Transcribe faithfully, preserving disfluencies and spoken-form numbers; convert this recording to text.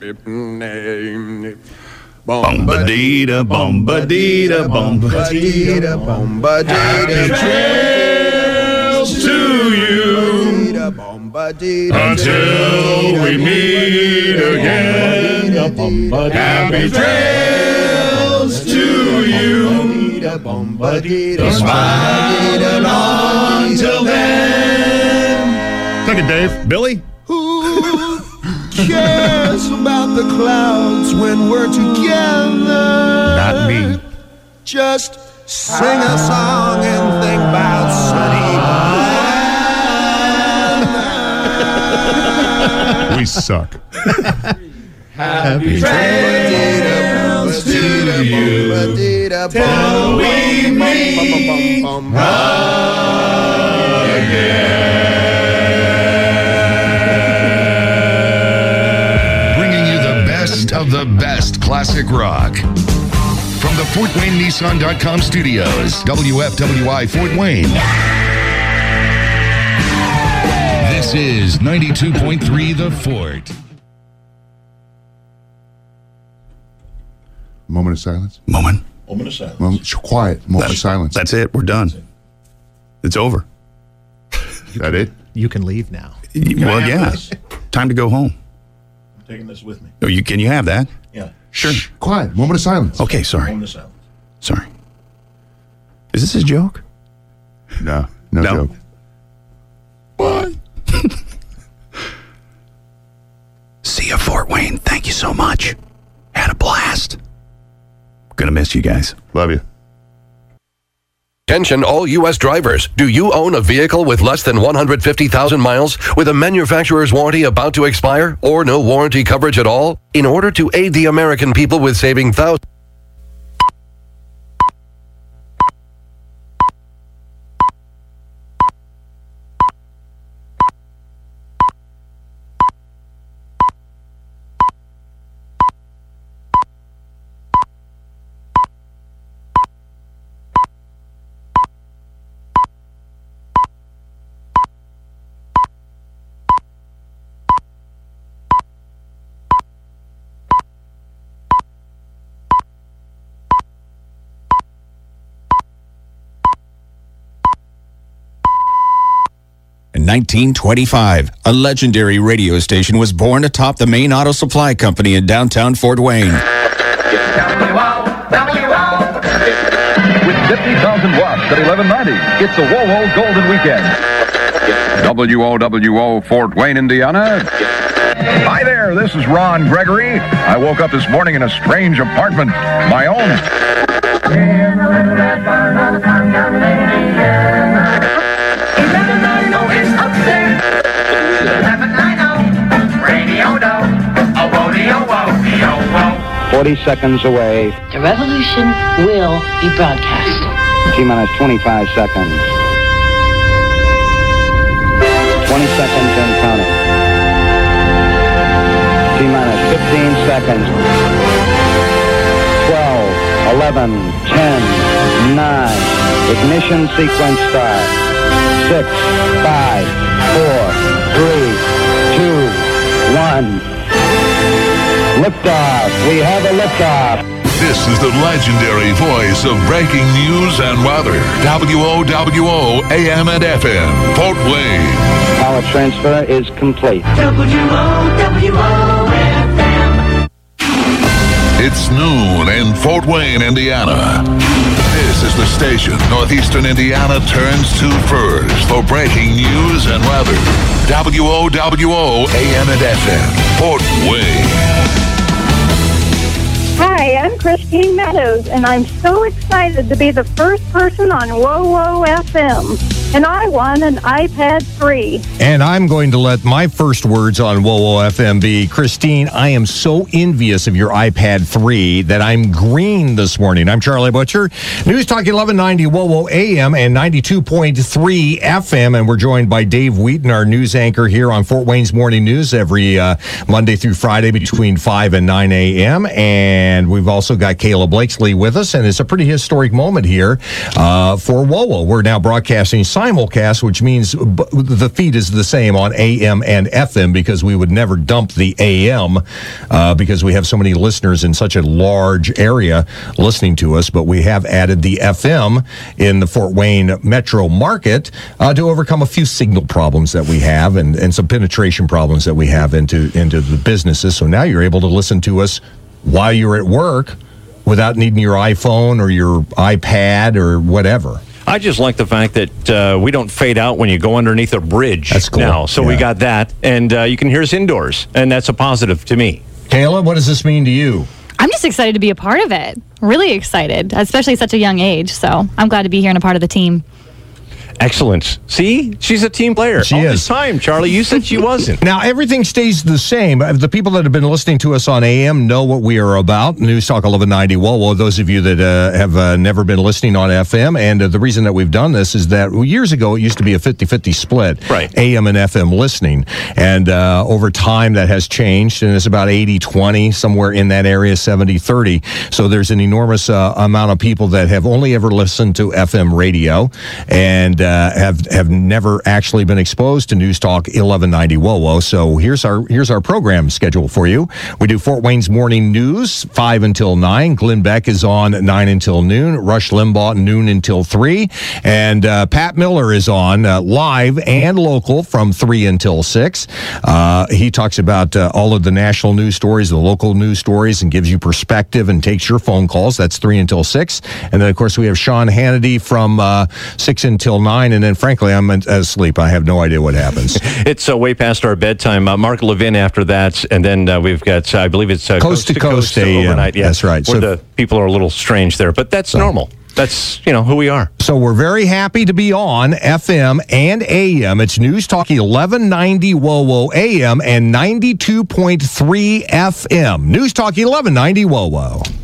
Bomba-dee-da, bomba-dee-da, bomba-dee-da, bomba-dee-da. Trails to you until we meet again. Happy trails to you. Smile on till then. Take it, Dave. Billy? Who cares about the clouds when we're together? Not me. Just sing a song and think about sunny land. We suck. Happy trails to you till we meet again. Bringing you the best of the best classic rock. From the Fort Wayne Nissan dot com studios, W F W I Fort Wayne. This is ninety-two point three The Fort. Moment of silence. Moment. Moment of silence. Moment, quiet. Moment That's, of silence. That's it. We're done. It's over. Is that it? You can leave now. Well, yeah. This? Time to go home. I'm taking this with me. Oh, you can you have that? Yeah. Sure. Shh, quiet. Moment of silence. Okay, sorry. Moment of silence. Sorry. Is this a joke? No, no, No. joke. What? See you, Fort Wayne. Thank you so much. Had a blast. Gonna miss you guys. Love you. Attention all U S drivers. Do you own a vehicle with less than one hundred fifty thousand miles with a manufacturer's warranty about to expire or no warranty coverage at all? In order to aid the American people with saving thousands In nineteen twenty-five, a legendary radio station was born atop the main auto supply company in downtown Fort Wayne. With fifty thousand watts at eleven ninety, it's a WoWo Golden Weekend. W O W O Fort Wayne, Indiana. Hi there, this is Ron Gregory. I woke up this morning in a strange apartment, my own. forty seconds away. The revolution will be broadcast. T-minus twenty-five seconds. twenty seconds and counting. T-minus fifteen seconds. twelve, eleven, ten, nine. Ignition sequence start. six, five, four, three, two, one. Liftoff. We have a liftoff. This is the legendary voice of breaking news and weather. W O W O A M and F M, Fort Wayne. Power transfer is complete. W O W O F M. It's noon in Fort Wayne, Indiana. This is the station Northeastern Indiana turns to first for breaking news and weather. W O W O A M and F M, Fort Wayne. Hi, I'm Christine Meadows, and I'm so excited to be the first person on WoWo F M. And I won an iPad three. And I'm going to let my first words on WoWo F M be, Christine, I am so envious of your iPad three that I'm green this morning. I'm Charlie Butcher. News Talk eleven ninety WoWo A M and ninety-two point three F M. And we're joined by Dave Wheaton, our news anchor here on Fort Wayne's Morning News every uh, Monday through Friday between five and nine a.m. And we've also got Kayla Blakesley with us. And it's a pretty historic moment here uh, for WoWo. We're now broadcasting simulcast, which means b- the feed is the same on A M and F M because we would never dump the A M uh, because we have so many listeners in such a large area listening to us. But we have added the F M in the Fort Wayne metro market uh, to overcome a few signal problems that we have and, and some penetration problems that we have into, into the businesses. So now you're able to listen to us while you're at work without needing your iPhone or your iPad or whatever. I just like the fact that uh, we don't fade out when you go underneath a bridge. That's cool. Now, so yeah. we got that, and uh, you can hear us indoors, and that's a positive to me. Kayla, what does this mean to you? I'm just excited to be a part of it. Really excited, especially at such a young age. So I'm glad to be here and a part of the team. Excellent. See, she's a team player. She All is. this time, Charlie, you said she wasn't. Now, everything stays the same. The people that have been listening to us on A M know what we are about. News Talk eleven ninety. Well, well, those of you that uh, have uh, never been listening on F M, and uh, the reason that we've done this is that well, years ago, it used to be a fifty-fifty split, right. A M and F M listening. And uh, over time, that has changed, and it's about eighty twenty, somewhere in that area, seventy thirty. So there's an enormous uh, amount of people that have only ever listened to F M radio and uh, have have never actually been exposed to News Talk eleven ninety W O W O. So here's our here's our program schedule for you. We do Fort Wayne's Morning News, five until nine. Glenn Beck is on nine until noon. Rush Limbaugh, noon until three. And uh, Pat Miller is on uh, live and local from three until six. Uh, he talks about uh, all of the national news stories, the local news stories, and gives you perspective and takes your phone calls. That's three until six. And then, of course, we have Sean Hannity from uh, six until nine. And then, frankly, I'm asleep. I have no idea what happens. It's uh, way past our bedtime. Uh, Mark Levin after that, and then uh, we've got, uh, I believe it's uh, Coast to Coast A M. overnight. Yeah, That's right. Where So- the people are a little strange there, but that's So- normal. That's, you know, who we are. So we're very happy to be on F M and A M. It's News Talk eleven ninety W O W O A M and ninety-two point three F M. News Talk eleven ninety W O W O.